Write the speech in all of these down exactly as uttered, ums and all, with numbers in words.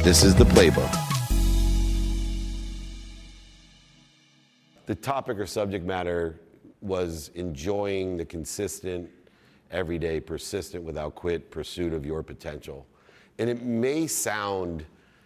This is The Playbook. The topic or subject matter was enjoying the consistent, everyday, persistent, without quit pursuit of your potential. And it may sound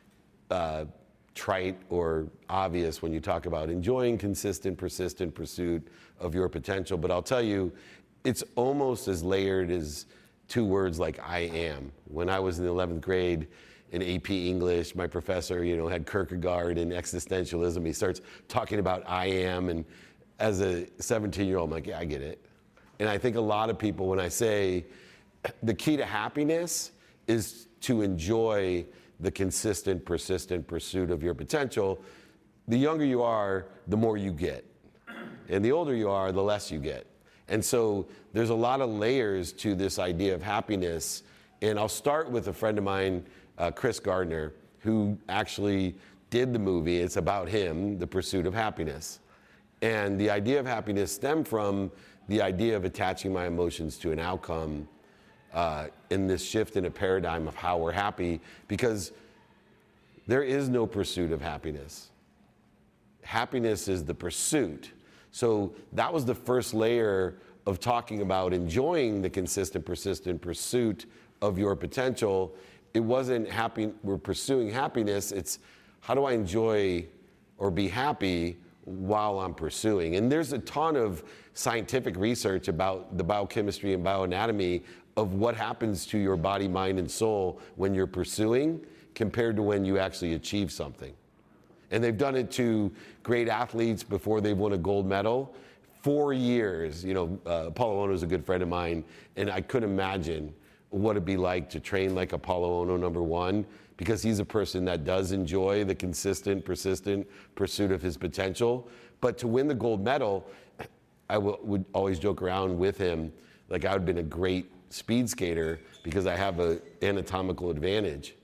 uh, trite or obvious when you talk about enjoying consistent, persistent pursuit of your potential, but I'll tell you, it's almost as layered as two words like I am. When I was in the eleventh grade in A P English, my professor, you know, had Kierkegaard and existentialism. He starts talking about I am, and as a seventeen-year-old, I'm like, yeah, I get it. And I think a lot of people, when I say the key to happiness is to enjoy the consistent, persistent pursuit of your potential, the younger you are, the more you get. And the older you are, the less you get. And so there's a lot of layers to this idea of happiness. And I'll start with a friend of mine, uh, Chris Gardner, who actually did the movie. It's about him, The Pursuit of Happiness. And the idea of happiness stemmed from the idea of attaching my emotions to an outcome uh, in this shift in a paradigm of how we're happy, because there is no pursuit of happiness. Happiness is the pursuit. So that was the first layer of talking about enjoying the consistent, persistent pursuit of your potential. It wasn't happy, we're pursuing happiness, it's how do I enjoy or be happy while I'm pursuing? And there's a ton of scientific research about the biochemistry and bioanatomy of what happens to your body, mind, and soul when you're pursuing compared to when you actually achieve something. And they've done it to great athletes before they've won a gold medal. Four years, you know, uh, Apollo Ono is a good friend of mine, and I couldn't imagine what it'd be like to train like Apollo Ono, number one, because he's a person that does enjoy the consistent, persistent pursuit of his potential. But to win the gold medal, I w- would always joke around with him, like I would have been a great speed skater because I have an anatomical advantage.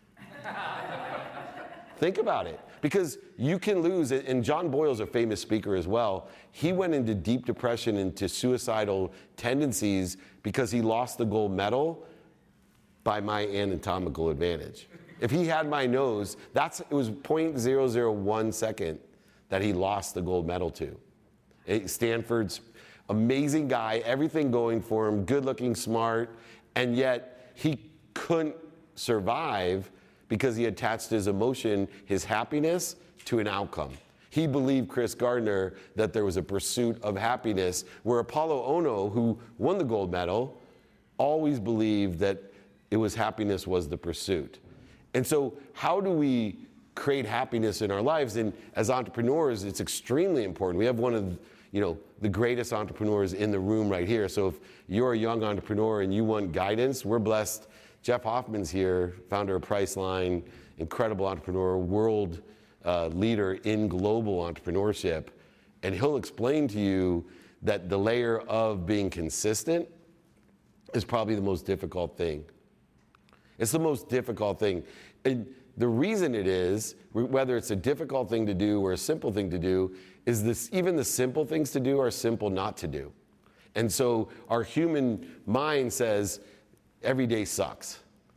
Think about it. Because you can lose, and John Boyle's a famous speaker as well. He went into deep depression, into suicidal tendencies because he lost the gold medal by my anatomical advantage. If he had my nose, that's it was zero point zero zero one second that he lost the gold medal to. Stanford's amazing guy, everything going for him, good looking, smart, and yet he couldn't survive because he attached his emotion, his happiness, to an outcome. He believed, Chris Gardner, that there was a pursuit of happiness, where Apollo Ono, who won the gold medal, always believed that it was happiness was the pursuit. And so how do we create happiness in our lives? And as entrepreneurs, it's extremely important. We have one of you know, the greatest entrepreneurs in the room right here. So if you're a young entrepreneur and you want guidance, we're blessed. Jeff Hoffman's here, founder of Priceline, incredible entrepreneur, world uh, leader in global entrepreneurship. And he'll explain to you that the layer of being consistent is probably the most difficult thing. It's the most difficult thing. And the reason it is, whether it's a difficult thing to do or a simple thing to do, is this, even the simple things to do are simple not to do. And so our human mind says, every day sucks.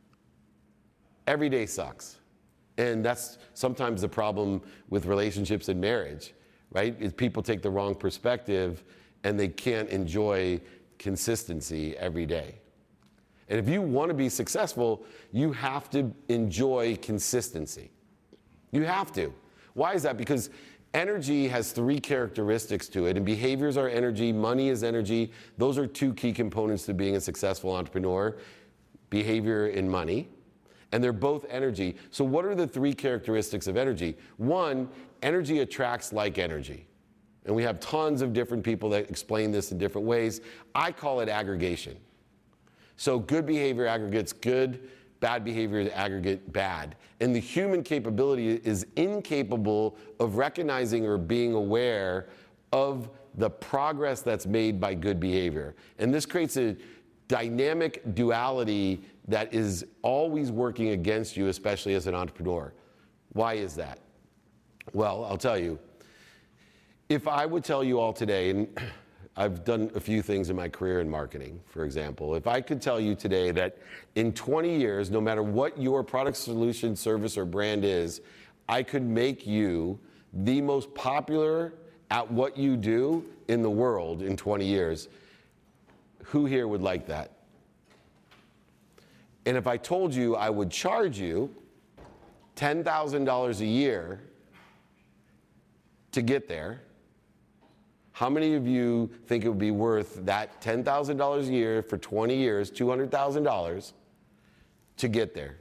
Every day sucks. And that's sometimes the problem with relationships and marriage, right? Is people take the wrong perspective and they can't enjoy consistency every day. And if you want to be successful, you have to enjoy consistency. You have to. Why is that? Because energy has three characteristics to it, and behaviors are energy, money is energy. Those are two key components to being a successful entrepreneur, behavior and money. And they're both energy. So what are the three characteristics of energy? One, energy attracts like energy. And we have tons of different people that explain this in different ways. I call it aggregation. So good behavior aggregates good, bad behavior aggregate bad. And the human capability is incapable of recognizing or being aware of the progress that's made by good behavior. And this creates a dynamic duality that is always working against you, especially as an entrepreneur. Why is that? Well, I'll tell you. If I would tell you all today, and I've done a few things in my career in marketing, for example. If I could tell you today that in twenty years, no matter what your product, solution, service, or brand is, I could make you the most popular at what you do in the world in twenty years, who here would like that? And if I told you I would charge you ten thousand dollars a year to get there, how many of you think it would be worth that ten thousand dollars a year for twenty years, two hundred thousand dollars, to get there?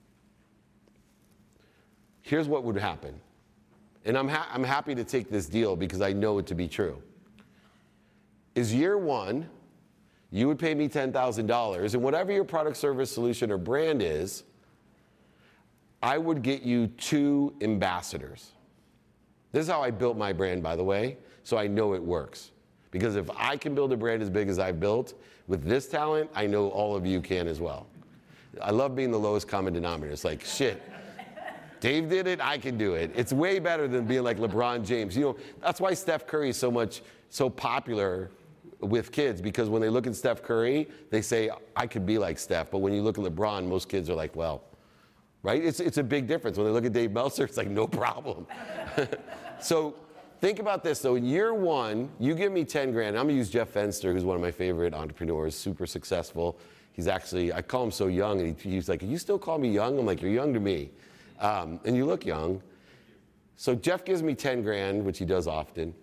Here's what would happen. And I'm, ha- I'm happy to take this deal because I know it to be true. Is year one, you would pay me ten thousand dollars, and whatever your product, service, solution, or brand is, I would get you two ambassadors. This is how I built my brand, by the way, so I know it works. Because if I can build a brand as big as I've built with this talent, I know all of you can as well. I love being the lowest common denominator. It's like, shit, Dave did it, I can do it. It's way better than being like LeBron James. You know, that's why Steph Curry is so much, so popular with kids, because when they look at Steph Curry, they say, I could be like Steph. But when you look at LeBron, most kids are like, well, right? It's, it's a big difference. When they look at Dave Meltzer, it's like, no problem. So think about this, though. In year one, you give me ten grand. I'm going to use Jeff Fenster, who's one of my favorite entrepreneurs, super successful. He's actually, I call him so young, and he, he's like, you still call me young? I'm like, you're young to me. Um, and you look young. So Jeff gives me ten grand, which he does often.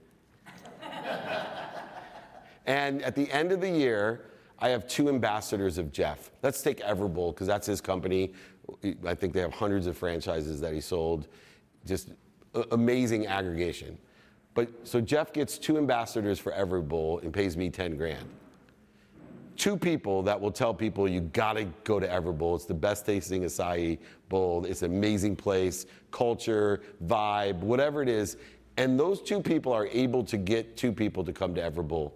And at the end of the year, I have two ambassadors of Jeff. Let's take Everbowl, because that's his company. I think they have hundreds of franchises that he sold. Just amazing aggregation. But so Jeff gets two ambassadors for Everbowl and pays me ten grand. Two people that will tell people you gotta go to Everbowl. It's the best tasting acai bowl. It's an amazing place, culture, vibe, whatever it is. And those two people are able to get two people to come to Everbowl.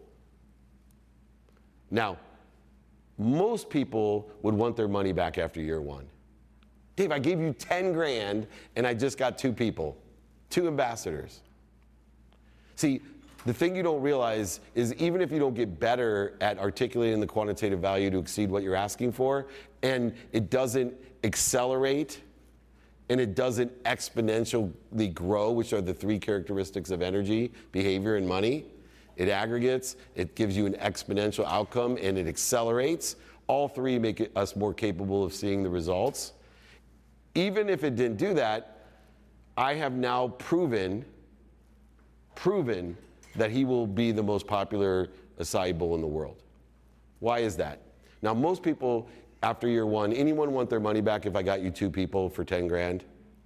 Now, most people would want their money back after year one. Dave, I gave you ten grand and I just got two people, two ambassadors. See, the thing you don't realize is even if you don't get better at articulating the quantitative value to exceed what you're asking for, and it doesn't accelerate, and it doesn't exponentially grow, which are the three characteristics of energy, behavior, and money. It aggregates, it gives you an exponential outcome, and it accelerates. All three make it, us more capable of seeing the results. Even if it didn't do that, I have now proven, proven that he will be the most popular acai bowl in the world. Why is that? Now, most people, after year one, anyone want their money back if I got you two people for ten grand?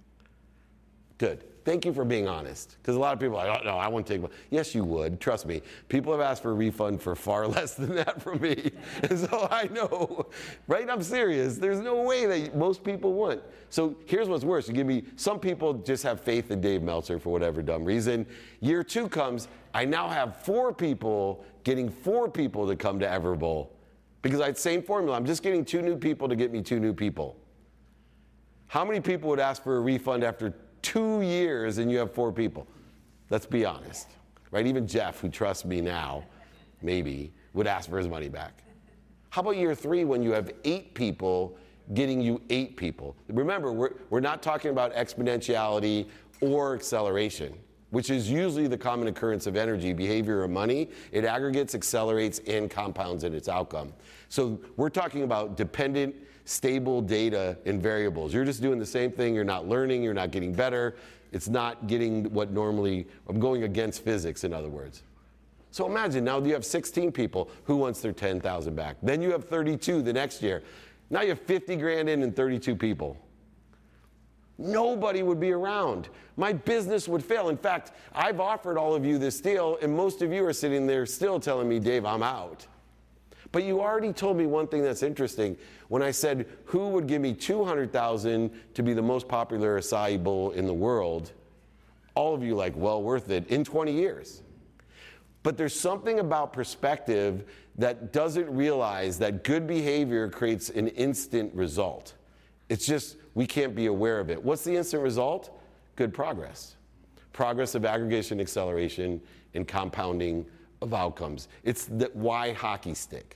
Good. Thank you for being honest. Because a lot of people are like, oh, no, I won't take one. Yes, you would. Trust me. People have asked for a refund for far less than that from me. And so I know, right? I'm serious. There's no way that most people want. So here's what's worse. You give me, some people just have faith in Dave Meltzer for whatever dumb reason. Year two comes, I now have four people getting four people to come to Everbowl. Because I had the same formula. I'm just getting two new people to get me two new people. How many people would ask for a refund after two years and you have four people? Let's be honest, right? Even Jeff, who trusts me now, maybe, would ask for his money back. How about year three when you have eight people getting you eight people? Remember, we're, we're not talking about exponentiality or acceleration, which is usually the common occurrence of energy, behavior, or money. It aggregates, accelerates, and compounds in its outcome. So we're talking about dependent, stable data and variables. You're just doing the same thing. You're not learning. You're not getting better. It's not getting what normally, I'm going against physics, in other words. So imagine now you have sixteen people. Who wants their ten thousand back? Then you have thirty-two the next year. Now you have fifty grand in and thirty-two people. Nobody would be around. My business would fail. In fact, I've offered all of you this deal, and most of you are sitting there still telling me, Dave, I'm out. But you already told me one thing that's interesting. When I said, who would give me two hundred thousand dollars to be the most popular acai bowl in the world, all of you like, well worth it in twenty years. But there's something about perspective that doesn't realize that good behavior creates an instant result. It's just, we can't be aware of it. What's the instant result? Good progress. Progress of aggregation, acceleration, and compounding of outcomes. It's the why hockey stick.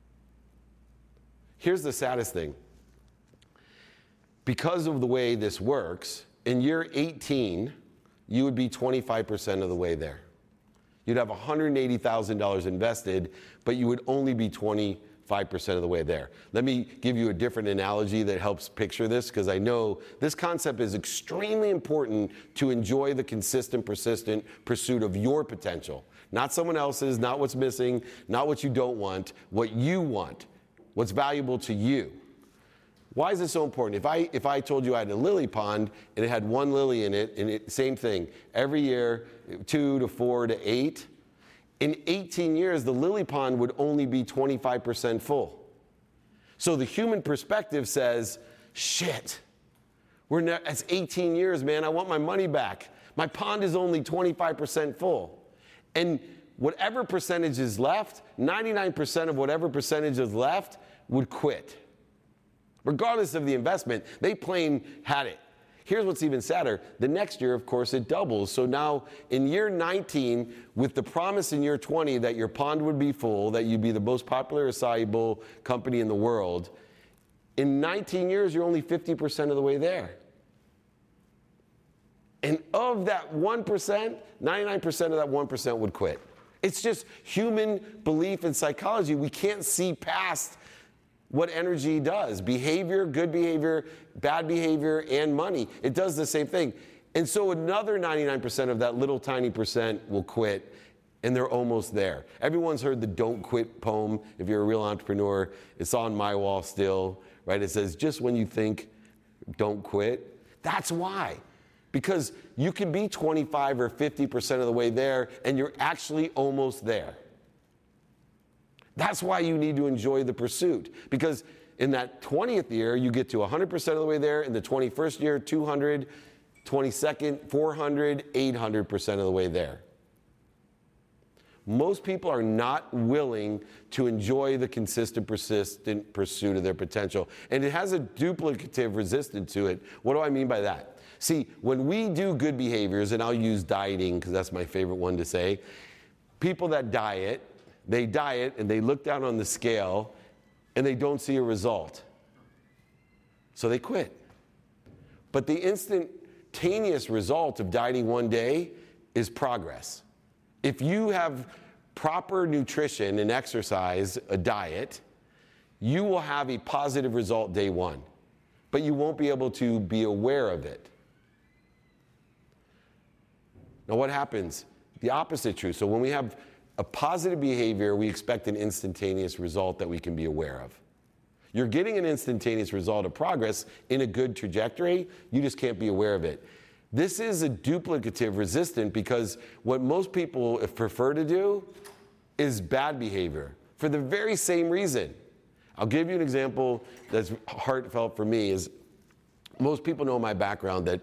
Here's the saddest thing. Because of the way this works, in year eighteen, you would be twenty-five percent of the way there. You'd have one hundred eighty thousand dollars invested, but you would only be twenty-five percent of the way there. Let me give you a different analogy that helps picture this, because I know this concept is extremely important to enjoy the consistent, persistent pursuit of your potential. Not someone else's, not what's missing, not what you don't want, what you want, what's valuable to you. Why is it so important? If I, if I told you I had a lily pond and it had one lily in it, and it, same thing, every year, two to four to eight, in eighteen years, the lily pond would only be twenty-five percent full. So the human perspective says, shit, we're ne- it's eighteen years, man, I want my money back. My pond is only twenty-five percent full. And whatever percentage is left, ninety-nine percent of whatever percentage is left would quit. Regardless of the investment, they plain had it. Here's what's even sadder. The next year, of course, it doubles. So now in year nineteen, with the promise in year twenty that your pond would be full, that you'd be the most popular acai company in the world, in nineteen years, you're only fifty percent of the way there. And of that one percent, ninety-nine percent of that one percent would quit. It's just human belief in psychology. We can't see past what energy does. Behavior, good behavior, bad behavior, and money. It does the same thing. And so another ninety-nine percent of that little tiny percent will quit, and they're almost there. Everyone's heard the Don't Quit poem. If you're a real entrepreneur, it's on my wall still, right? It says, just when you think, don't quit. That's why. Because you can be twenty-five or fifty percent of the way there, and you're actually almost there. That's why you need to enjoy the pursuit. Because in that twentieth year, you get to one hundred percent of the way there. In the twenty-first year, two hundred, twenty-second, four hundred, eight hundred percent of the way there. Most people are not willing to enjoy the consistent, persistent pursuit of their potential. And it has a duplicative resistance to it. What do I mean by that? See, when we do good behaviors, and I'll use dieting because that's my favorite one to say, people that diet, they diet and they look down on the scale and they don't see a result. So they quit. But the instantaneous result of dieting one day is progress. If you have proper nutrition and exercise, a diet, you will have a positive result day one, but you won't be able to be aware of it. Now what happens? The opposite true. So when we have a positive behavior, we expect an instantaneous result that we can be aware of. You're getting an instantaneous result of progress in a good trajectory, you just can't be aware of it. This is a duplicative resistant because what most people prefer to do is bad behavior for the very same reason. I'll give you an example that's heartfelt for me is most people know my background that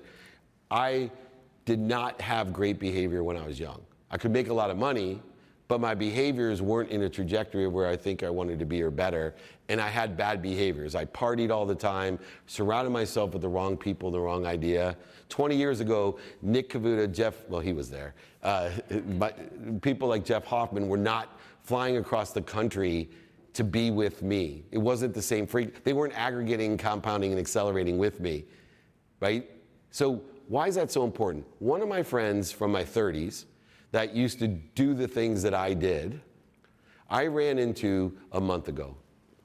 I did not have great behavior when I was young. I could make a lot of money, but my behaviors weren't in a trajectory of where I think I wanted to be or better, and I had bad behaviors. I partied all the time, surrounded myself with the wrong people, the wrong idea. twenty years ago, Nick Kavuta, Jeff, well, he was there, uh, but people like Jeff Hoffman were not flying across the country to be with me. It wasn't the same freak. They weren't aggregating, compounding, and accelerating with me, right? So why is that so important? One of my friends from my thirties that used to do the things that I did, I ran into a month ago.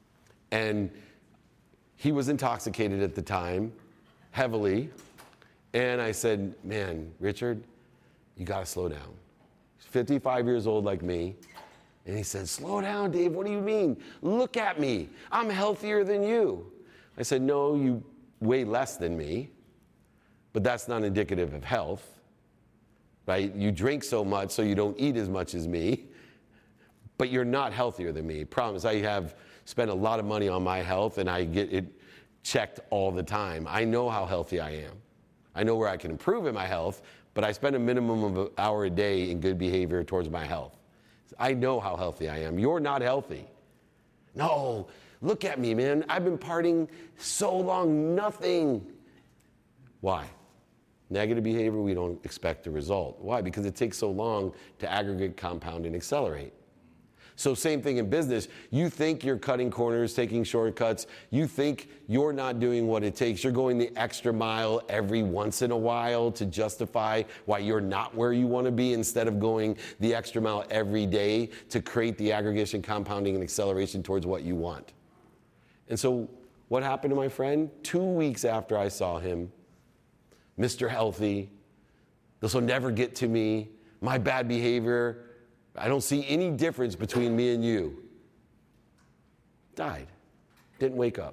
And he was intoxicated at the time, heavily. And I said, man, Richard, you gotta slow down. He's fifty-five years old like me. And he said, slow down, Dave, what do you mean? Look at me, I'm healthier than you. I said, no, you weigh less than me, but that's not indicative of health. Right? You drink so much so you don't eat as much as me, but you're not healthier than me. Promise, I have spent a lot of money on my health and I get it checked all the time. I know how healthy I am. I know where I can improve in my health, but I spend a minimum of an hour a day in good behavior towards my health. I know how healthy I am. You're not healthy. No, look at me, man. I've been partying so long, nothing. Why? Negative behavior, we don't expect a result. Why? Because it takes so long to aggregate, compound, and accelerate. So same thing in business. You think you're cutting corners, taking shortcuts. You think you're not doing what it takes. You're going the extra mile every once in a while to justify why you're not where you want to be, instead of going the extra mile every day to create the aggregation, compounding, and acceleration towards what you want. And so what happened to my friend? Two weeks after I saw him, Mister Healthy, this will never get to me, my bad behavior, I don't see any difference between me and you. Died. Didn't wake up.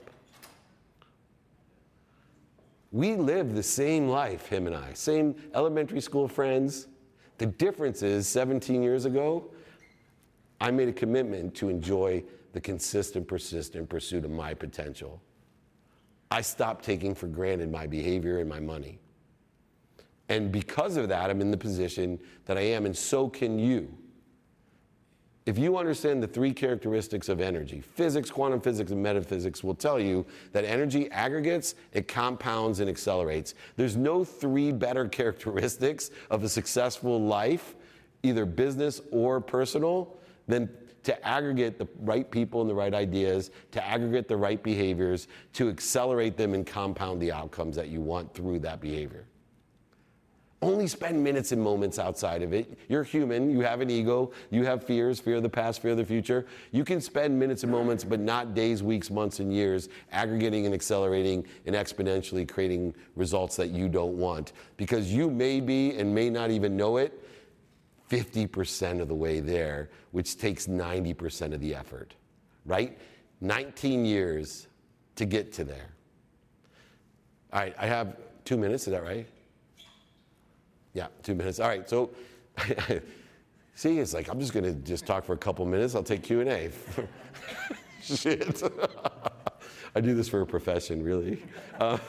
We live the same life, him and I. Same elementary school friends. The difference is seventeen years ago, I made a commitment to enjoy the consistent, persistent pursuit of my potential. I stopped taking for granted my behavior and my money. And because of that, I'm in the position that I am, and so can you. If you understand the three characteristics of energy, physics, quantum physics, and metaphysics will tell you that energy aggregates, it compounds, and accelerates. There's no three better characteristics of a successful life, either business or personal, than to aggregate the right people and the right ideas, to aggregate the right behaviors, to accelerate them and compound the outcomes that you want through that behavior. Only spend minutes and moments outside of it. You're human, you have an ego, you have fears, fear of the past, fear of the future. You can spend minutes and moments, but not days, weeks, months, and years, aggregating and accelerating and exponentially creating results that you don't want. Because you may be, and may not even know it, fifty percent of the way there, which takes ninety percent of the effort, right? nineteen years to get to there. All right, I have two minutes, is that right? Yeah, two minutes. All right, so see, it's like I'm just gonna just talk for a couple minutes. I'll take Q and A. Shit. I do this for a profession, really. Uh,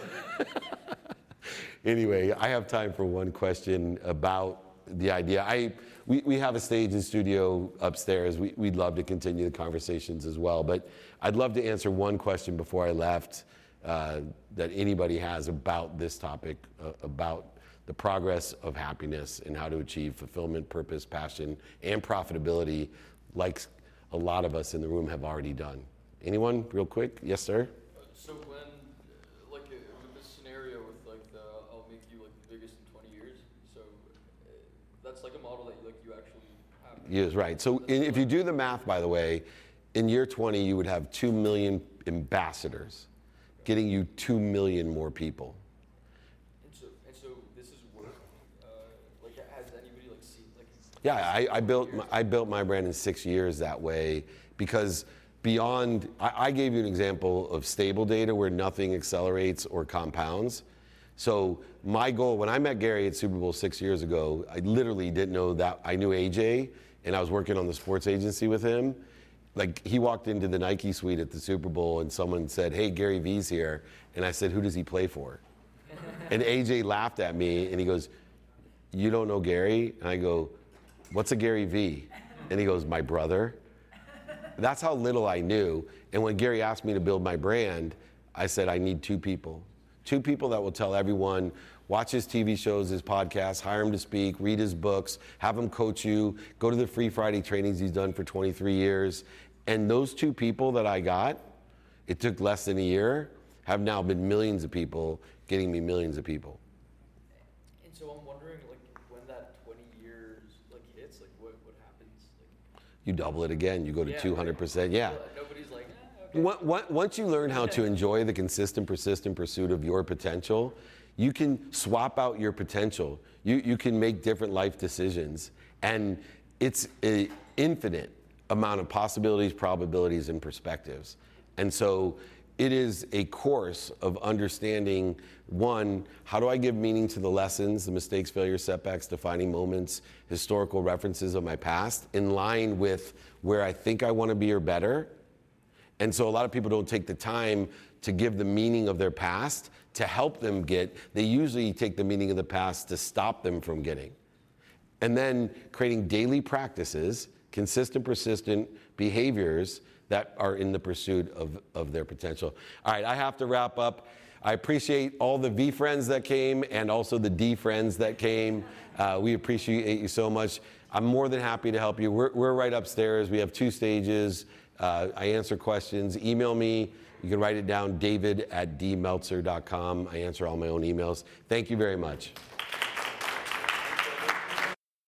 anyway, I have time for one question about the idea. I we, we have a stage and studio upstairs. We, we'd love to continue the conversations as well, but I'd love to answer one question before I left uh, that anybody has about this topic, uh, about the progress of happiness and how to achieve fulfillment, purpose, passion, and profitability, like a lot of us in the room have already done. Anyone, real quick? Yes, sir? So when, uh, like uh, with this scenario with like the, I'll make you like the biggest in twenty years, so uh, that's like a model that like you actually have. Yes, right. So in, if you do the math, by the way, in year twenty, you would have two million ambassadors, getting you two million more people. Yeah, I, I built my, I built my brand in six years that way, because beyond, I, I gave you an example of stable data where nothing accelerates or compounds. So my goal, when I met Gary at Super Bowl six years ago, I literally didn't know that. I knew A J, and I was working on the sports agency with him. Like, he walked into the Nike suite at the Super Bowl and someone said, "Hey, Gary V's here." And I said, "Who does he play for?" And A J laughed at me and he goes, "You don't know Gary?" And I go, "What's a Gary V?" And he goes, "My brother." That's how little I knew. And when Gary asked me to build my brand, I said, I need two people. Two people that will tell everyone, watch his T V shows, his podcasts, hire him to speak, read his books, have him coach you, go to the Free Friday trainings he's done for twenty-three years. And those two people that I got, it took less than a year, have now been millions of people getting me millions of people. And so I'm wondering, like, when that twenty years like hits, like what, what happens? Like, you double it again, you go to yeah, two hundred percent, yeah. Nobody's like, eh, okay. Once you learn how to enjoy the consistent, persistent pursuit of your potential, you can swap out your potential. You, you can make different life decisions. And it's an infinite amount of possibilities, probabilities, and perspectives. And so it is a course of understanding, one, how do I give meaning to the lessons, the mistakes, failures, setbacks, defining moments, historical references of my past, in line with where I think I want to be or better. And so a lot of people don't take the time to give the meaning of their past to help them get. They usually take the meaning of the past to stop them from getting. And then creating daily practices, consistent, persistent behaviors that are in the pursuit of, of their potential. All right, I have to wrap up. I appreciate all the V friends that came and also the D friends that came. Uh, we appreciate you so much. I'm more than happy to help you. We're, we're right upstairs. We have two stages. Uh, I answer questions. Email me. You can write it down, david at d meltzer dot com. I answer all my own emails. Thank you very much.